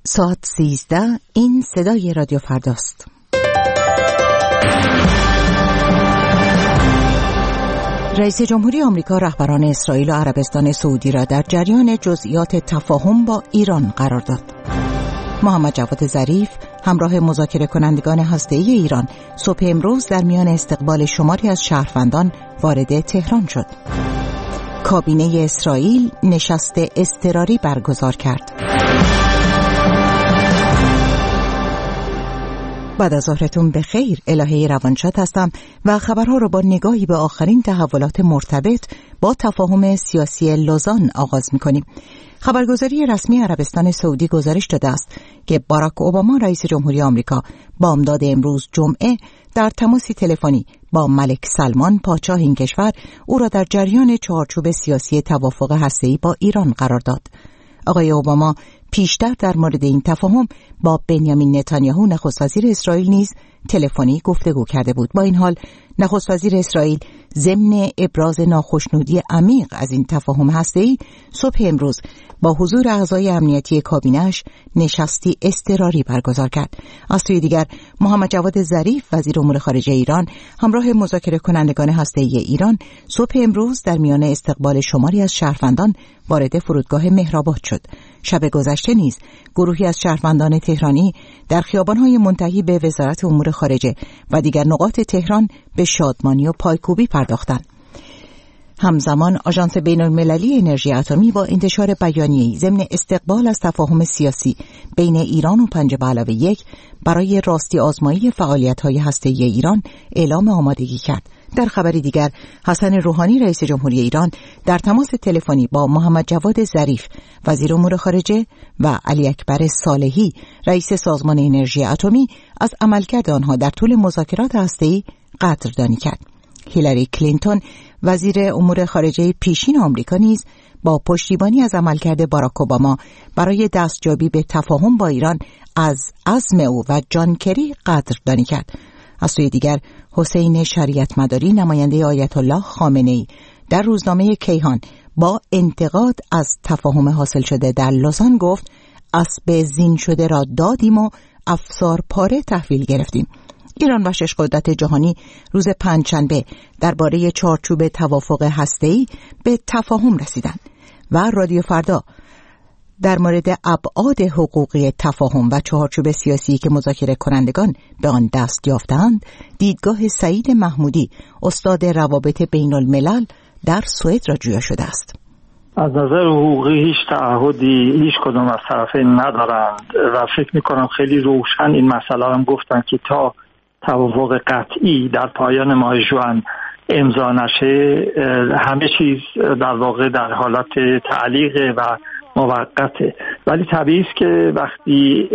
ساعت 13. این صدای رادیو فرداست. رئیس جمهوری آمریکا رهبران اسرائیل و عربستان سعودی را در جریان جزئیات تفاهم با ایران قرار داد. محمد جواد ظریف همراه مذاکره کنندگان هسته‌ای ایران صبح امروز در میان استقبال شماری از شهروندان وارد تهران شد. کابینه اسرائیل نشست اضطراری برگزار کرد. بعد از ظهرتون بخیر. الهه روانشاد هستم و خبرها رو با نگاهی به آخرین تحولات مرتبط با تفاهم سیاسی لوزان آغاز می‌کنیم. خبرگزاری رسمی عربستان سعودی گزارش داده است که باراک اوباما رئیس جمهوری آمریکا بامداد امروز جمعه در تماسی تلفنی با ملک سلمان پادشاه این کشور او را در جریان چارچوب سیاسی توافق هسته‌ای با ایران قرار داد. آقای اوباما پیشتر در مورد این تفاهم با بنیامین نتانیاهو نخست وزیر اسرائیل نیز تلفنی گفتگو کرده بود. با این حال نخست وزیر اسرائیل ضمن ابراز ناخشنودی عمیق از این تفاهم هسته‌ای صبح امروز با حضور اعضای امنیتی کابینه‌اش نشستی اضطراری برگزار کرد. از سوی دیگر محمد جواد ظریف وزیر امور خارجه ایران همراه مذاکره کنندگان هسته‌ای ایران صبح امروز در میان استقبال شماری از شهروندان وارد فرودگاه مهرآباد شد. شب گذشته نیز گروهی از شهروندان تهرانی در خیابان‌های منتهی به وزارت امور خارجه و دیگر نقاط تهران به شادمانی و پایکوبی پرداختند. همزمان آژانس بین‌المللی انرژی اتمی با انتشار بیانیه‌ای ضمن استقبال از تفاهم سیاسی بین ایران و 5+1 برای راستی آزمایی فعالیت‌های هسته‌ای ایران اعلام آمادگی کرد. در خبری دیگر حسن روحانی رئیس جمهوری ایران در تماس تلفنی با محمد جواد ظریف وزیر امور خارجه و علی اکبر صالحی رئیس سازمان انرژی اتمی از عملکرد آنها در طول مذاکرات هسته‌ای قدردانی کرد. هیلاری کلینتون وزیر امور خارجه پیشین آمریکا نیز با پشتیبانی از عملکرد باراک اوباما برای دستیابی به تفاهم با ایران از عزم او و جان کری قدردانی کرد. از سوی دیگر حسین شریعت مداری نماینده آیت الله خامنه‌ای در روزنامه کیهان با انتقاد از تفاهم حاصل شده در لوزان گفت اسب زین شده را دادیم و افسار پاره تحویل گرفتیم. ایران و 6 قدرت جهانی روز پنجشنبه درباره چارچوب توافق هسته‌ای به تفاهم رسیدند و رادیو فردا در مورد ابعاد حقوقی تفاهم و چارچوب سیاسی که مذاکره کنندگان به آن دست یافتند دیدگاه سعید محمودی استاد روابط بین الملل در سوئد را جویا شده است. از نظر حقوقی هیچ تعهدی هیچ کدام از طرفین ندارند و فکر می‌کنم خیلی روشن این مسئله هم گفتن که تا توافق قطعی در پایان ماه ژوئن امضا نشه همه چیز در واقع در حالت تعلیق و موقته. ولی طبیعی است که وقتی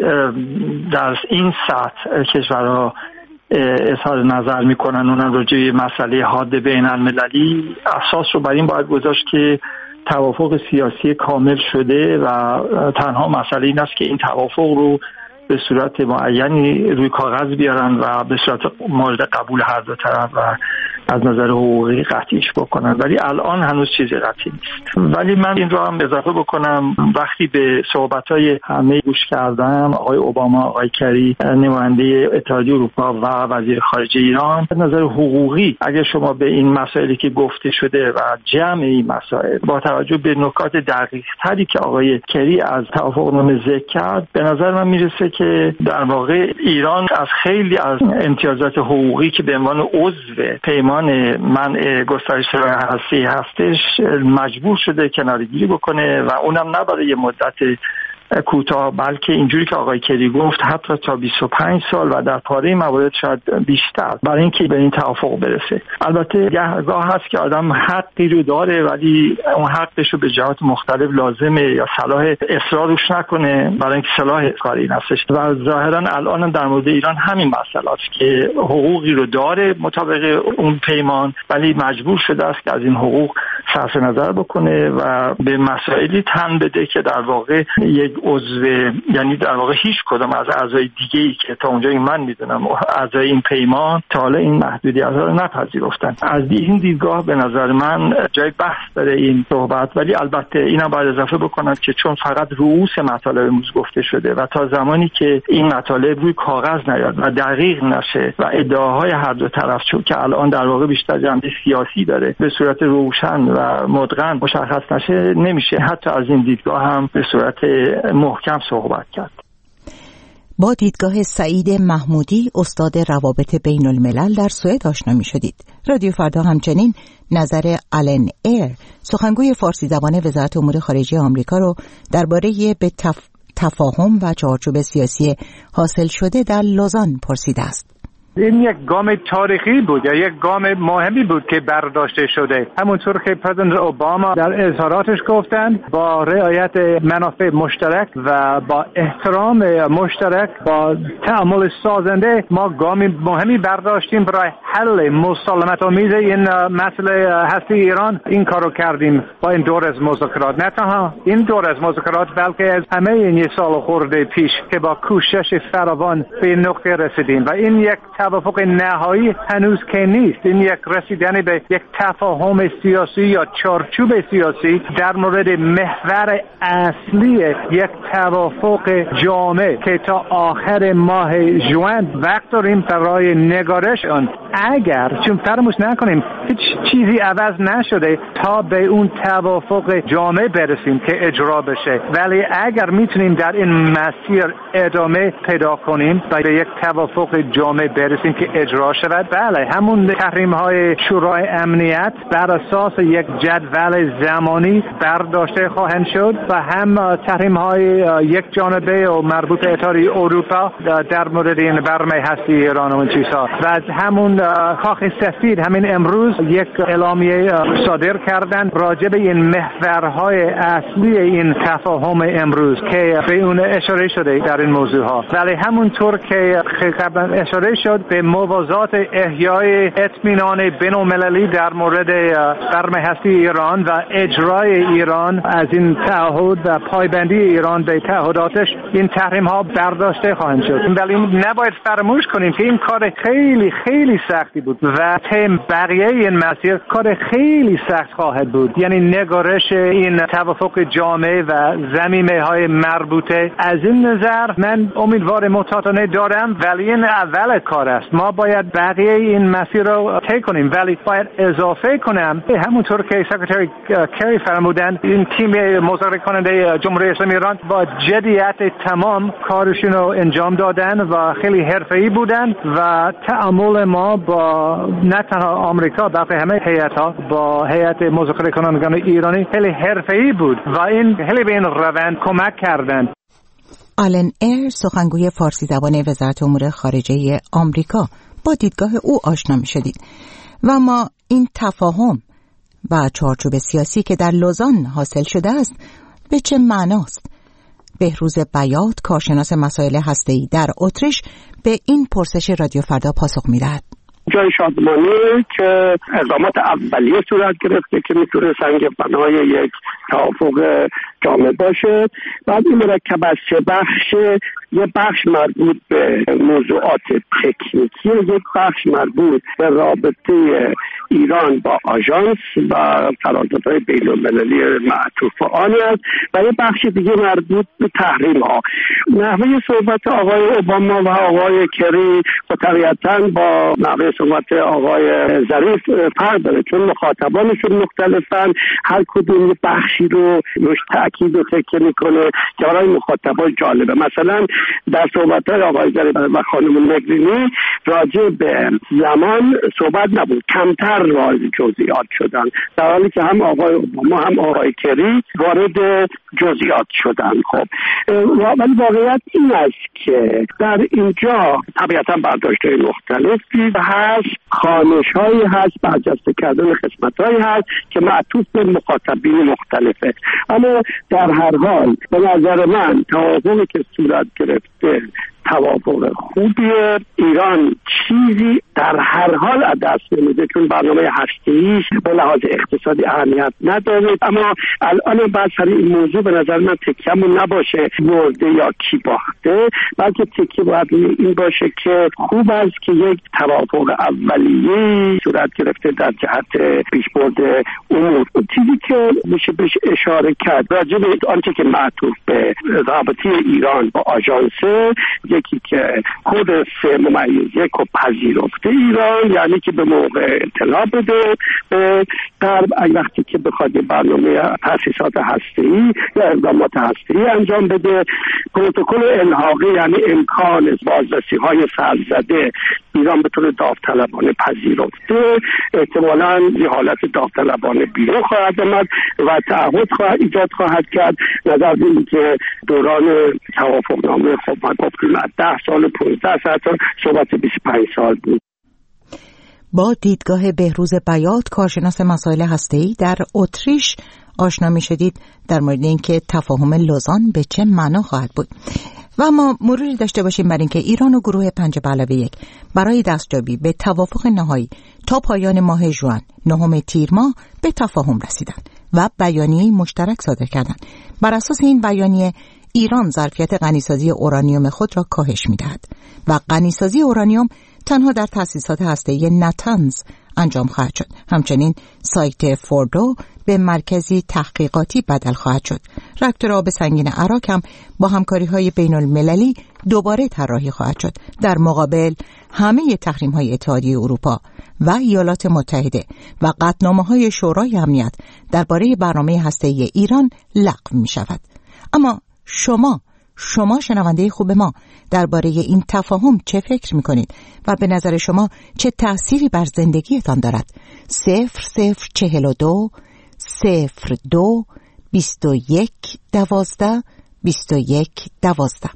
در این سطح کشورها اظهار نظر میکنن اونم راجع به مسئله حاد بین المللی اساس رو بر این باید گذاشت که توافق سیاسی کامل شده و تنها مسئله این است که این توافق رو به صورت معینی روی کاغذ بیارن و به صورت مورد قبول هر دو طرف و از نظر حقوقی قطعیش بکنن. ولی الان هنوز چیزی قطعی نیست. ولی من این رو هم اضافه بکنم وقتی به صحبت‌های همه گوش کردم آقای اوباما، آقای کری نماینده اتحادیه اروپا و وزیر خارجه ایران، از نظر حقوقی اگر شما به این مسائلی که گفته شده و جمع این مسائل با توجه به نکات دقیق‌تری که آقای کری از توافقنامه ذکر کرد به نظر من میرسه که در واقع ایران از خیلی از امتیازات حقوقی که به عنوان عضو پیمان منع گسترش هسته‌ای هستش مجبور شده کناره‌گیری بکنه و اونم نه برای یه مدت کوتاه بلکه اینجوری که آقای کری گفت حتی تا 25 سال و در پاره موارد شاید بیشتر برای اینکه به این توافق برسه. البته گاه هست که آدم حقی رو داره ولی اون حقش رو به جهات مختلف لازمه یا صلاح اصرار روش نکنه برای اینکه صلاح کاری این هستش و ظاهرا الان در مورد ایران همین مسئله است که حقوقی رو داره مطابق اون پیمان ولی مجبور شده است که از این حقوق صرف نظر بکنه و به مسائلی تن بده که در واقع یک عضو، یعنی در واقع هیچ کدام از اعضای دیگه‌ای که تا اونجایی من میدونم اعضای این پیمان تا حالا این محدودیت‌ها رو نپذیرفتن. از این دیدگاه به نظر من جای بحث داره این صحبت، ولی البته اینم باید اضافه بکنم که چون فقط رؤوس مطالب امروز گفته شده و تا زمانی که این مطالب روی کاغذ نیاد و دقیق نشه و ادعاهای هر دو طرف چون که الان در واقع بیشتر جنبه سیاسی داره به صورت روشن و مدغن مشخص نشه، نمیشه حتی از این دیدگاه هم به صورت محکم صحبت کرد. با دیدگاه سعید محمودی استاد روابط بین الملل در سوئد آشنا می شدید. رادیو فردا همچنین نظر آلن ایر سخنگوی فارسی زبان وزارت امور خارجه آمریکا رو درباره به تفاهم و چارچوب سیاسی حاصل شده در لوزان پرسیده است. این یک گام تاریخی بود یا یک گام مهمی بود که برداشته شده. همونطور که پرزیدنت اوباما در اظهاراتش گفتن با رعایت منافع مشترک و با احترام مشترک با تعامل سازنده ما گام مهمی برداشتیم برای حل مسالمت آمیز این مسئله هستی ایران. این کارو کردیم با این دور از مذاکرات، نه تنها این دور از مذاکرات بلکه از همه این یه سال خورده پیش که با کوشش فراوان به این نقطه رسیدیم و این یک توافق نهایی هنوز که نیست. این یک رسیدن به یک تفاهم سیاسی یا چارچوب سیاسی در مورد محور اصلی یک توافق جامع که تا آخر ماه ژوئن وقت داریم برای نگارش آن. اگر چون فراموش نکنیم هیچ چیزی عوض نشده تا به اون توافق جامع برسیم که اجرا بشه، ولی اگر میتونیم در این مسیر ادامه پیدا کنیم و به یک توافق جامع برسیم که اجرا شود، بله همون تحریم‌های شورای امنیت بر اساس یک جدول زمانی برداشته خواهند شد و هم تحریم‌های یک جانبه و مربوط به اتحادیه اروپا در مورد این برنامه هستی ایران و این چیزها و همون کاخ سفید همین امروز یک اعلامیه صادر کردن راجع به این محورهای اصلی این تفاهم امروز که به اون اشاره شده در این موضوع ها. ولی همونطور که قبلا اشاره شد به موازات احیای اطمینان بین‌المللی در مورد برنامه هستی ایران و اجرای ایران از این تعهد و پایبندی ایران به تعهداتش، این تحریم ها برداشته خواهند شد. ولی نباید فراموش کنیم که این کار خیلی خیلی سختی بود و تم بقیه این مسیر کار خیلی سخت خواهد بود. یعنی نگارش این توافق جامع و ضمیمه های مربوطه. از این نظر من امیدوار محتاطانه دارم، ولی این اول کار است. ما باید بقیه این مسیر رو طی کنیم، ولی باید اضافه کنم همونطور که سکرتری کری فرمودن این تیم مذاکره کننده جمهوری اسلامی ایران با جدیت تمام کارشون رو انجام دادن و خیلی حرفه‌ای بودن و تعامل ما با نه تنها آمریکا بلکه همه هیئت‌ها با هیئت مذاکره کنندگان ایرانی خیلی حرفه‌ای بود و این خیلی به این روند کمک کردند. آلن ایر سخنگوی فارسی زبان وزارت امور خارجه آمریکا، با دیدگاه او آشنا می‌شدید و ما این تفاهم و چارچوب سیاسی که در لوزان حاصل شده است به چه معناست؟ بهروز بیات کارشناس مسائل هسته‌ای در اتریش به این پرسش رادیو فردا پاسخ می‌دهد. جای شادمانی که اقدامات اولیه صورت گرفته که میتونه سنگ بنای یک توافق جامع باشه. بعد این مرکب از سه بخش، یه بخش مربوط به موضوعات تکنیکی، یک بخش مربوط به رابطه ایران با آژانس و قراردادهای بین‌المللی معطوف به آن است و یه بخش دیگه مربوط به تحریم ها. نحوه صحبت آقای اوباما و آقای کری طبیعتاً با نحوه صحبت آقای ظریف فرق داره، چون مخاطبانشون مختلفن، هر کدوم بخشی رو روش تاکید و تکیه میکنه که برای مخاطبان جالبه. مثلا در صحبت‌های آقای ظریف و خانم نگرینی راجع به زمان صحبت نبود، کمتر وارد جزئیات شدن، در حالی که هم آقای اوباما هم آقای کری وارد جزئیات شدن. خب ولی واقعیت این است که در اینجا طبیعتاً برداشت‌های مختلفی هست، خانش‌هایی هست، برجسته کردن خدمت‌هایی هست که معطوف به مخاطبین مختلفه. اما در هر حال به نظر من توافقی که صورت گرفته توافق خوبیه. ایران چیزی در هر حال از دست نمیده چون برنامه هسته‌ایش به لحاظ اقتصادی اهمیت نداره. اما الان بعد سر این موضوع به نظر من تکیه‌مون نباشه برده یا کی باخته، بلکه تکیه باید این باشه که خوب است که یک توافق اولیه صورت گرفته در جهت پیشبرد امور. چیزی که میشه بهش اشاره کرد راجع به آنچه که معطوف به رابطه ایران با آژانس، یکی که کد 3-1 و پذیرفته ایران، یعنی که به موقع اطلاع بده به غرب وقتی که بخواد برنامه تأسیسات هسته‌ای یا اقدامات هسته‌ای انجام بده. پروتکل الحاقی یعنی امکان بازرسی‌های سرزده ایران به طور داوطلبانه پذیرفته، احتمالاً یه حالت داوطلبانه بیرون خواهد آمد و تعهد ایجاد خواهد کرد. نظر بدیم که دوران توافقنامه خب ما گفتیم 10 سال 15 سال صحبت 25 سال بود. با دیدگاه بهروز بیات کارشناس مسائل هسته‌ای در اتریش آشنا می‌شدید در مورد اینکه تفاهم لوزان به چه معنا خواهد بود. و ما مروری داشته باشیم بر اینکه ایران و گروه 5+1 برای دستیابی به توافق نهایی تا پایان ماه ژوئن 9 تیر ماه به تفاهم رسیدند و بیانیه مشترک صادر کردند. بر اساس این بیانیه ایران ظرفیت غنیسازی اورانیوم خود را کاهش می‌دهد و غنیسازی اورانیوم تنها در تأسیسات هسته‌ای نتنز انجام خواهد شد. همچنین سایت فوردو به مرکزی تحقیقاتی بدل خواهد شد. راکتور آب سنگین عراق هم با همکاری‌های بین‌المللی دوباره طراحی خواهد شد در مقابل همه تحریم‌های اتحادیه اروپا و ایالات متحده و قطعنامه‌های شورای امنیت درباره برنامه هسته‌ای ایران لغو می‌شود. اما شما شنونده خوب ما درباره این تفاهم چه فکر میکنید و به نظر شما چه تأثیری بر زندگیتان دارد؟ 0042 02 21 12 21 12.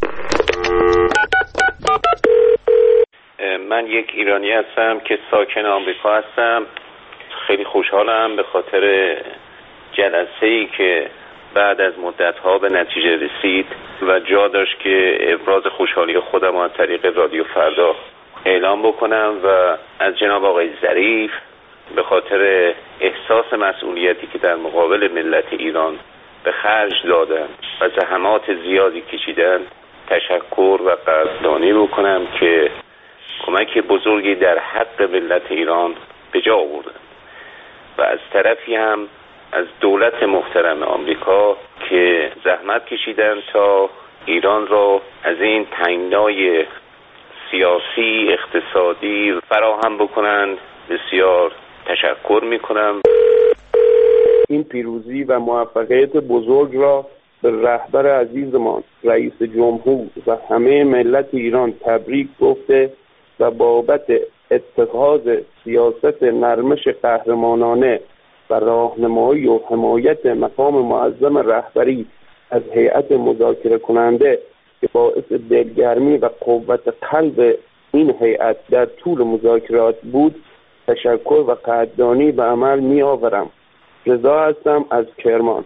من یک ایرانی هستم که ساکن آمریکا هستم. خیلی خوشحالم به خاطر جلسه‌ای که بعد از مدت‌ها به نتیجه رسید و جا داشت که ابراز خوشحالی خودم از طریق رادیو فردا اعلام بکنم و از جناب آقای ظریف به خاطر احساس مسئولیتی که در مقابل ملت ایران به خرج دادن و زحمات زیادی کشیدن تشکر و قدردانی بکنم که کمک بزرگی در حق ملت ایران به جا آوردن و از طرفی هم از دولت محترم آمریکا که زحمت کشیدن تا ایران را از این تنگنای سیاسی اقتصادی فراهم بکنند بسیار تشکر میکنم. این پیروزی و موفقیت بزرگ را به رهبر عزیزمان رئیس جمهور و همه ملت ایران تبریک گفته و بابت اتخاذ سیاست نرمش قهرمانانه و راهنمایی و حمایت مقام معظم رهبری از هیئت مذاکره کننده که باعث دلگرمی و قوت قلب این هیئت در طول مذاکرات بود تشکر و قدردانی به عمل می آورم. رضا هستم از کرمان.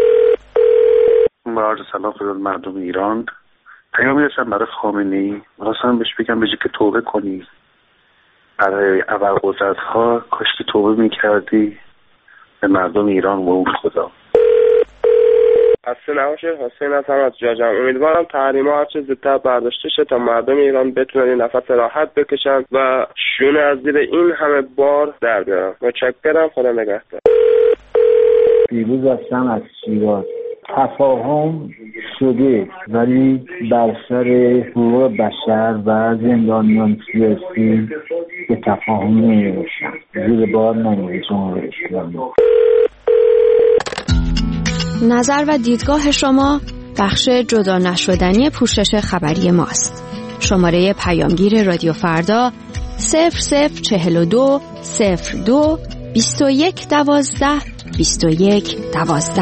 با عرض سلام خدمت مردم ایران. پیامی داشتم برای خامنه‌ای، می‌خواستم بهش بگم بجای که توبه کنی برای ابرقدرت‌ها کاش که توبه می‌کردی به مردم ایران و خدا. خسته نباشید. حسین هستم از جاجم. امیدوارم تحریم‌ها هر چه زودتر برداشته شه تا مردم ایران بتونن نفس راحت بکشن و شونه از زیر این همه بار در بیارن. متشکرم. خدا نگهدار. پیروز هستم از شیراز. تفاهم شده ولی بر سر حقوق بشر و زندانیان سیاسی به تفاهم نمیرسن. زیر بار نمیره جمهوری اسلامی. نظر و دیدگاه شما بخش جدا نشدنی پوشش خبری ماست. شماره پیامگیر رادیو فردا 0042 02 21 12 21 12.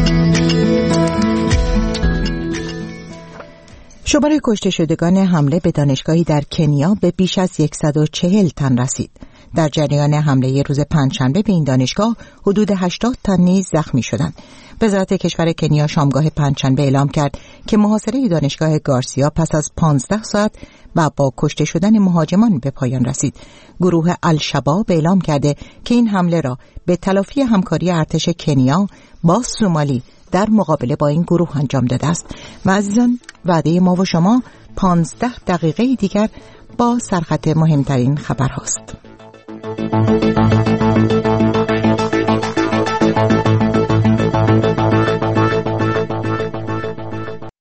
شمار کشته شدگان حمله به دانشگاهی در کنیا به بیش از 140 تن رسید. در جریان حمله روز پنجشنبه به این دانشگاه حدود 80 تن نیز زخمی شدند. وزارت کشور کنیا شامگاه پنجشنبه اعلام کرد که محاصره دانشگاه گارسیا پس از 15 ساعت و با کشته شدن مهاجمان به پایان رسید. گروه الشباب اعلام کرده که این حمله را به تلافی همکاری ارتش کنیا با سومالی در مقابله با این گروه انجام داده است. و عزیزان، وعده ما و شما 15 دقیقه دیگر با سرخط مهمترین خبر هاست.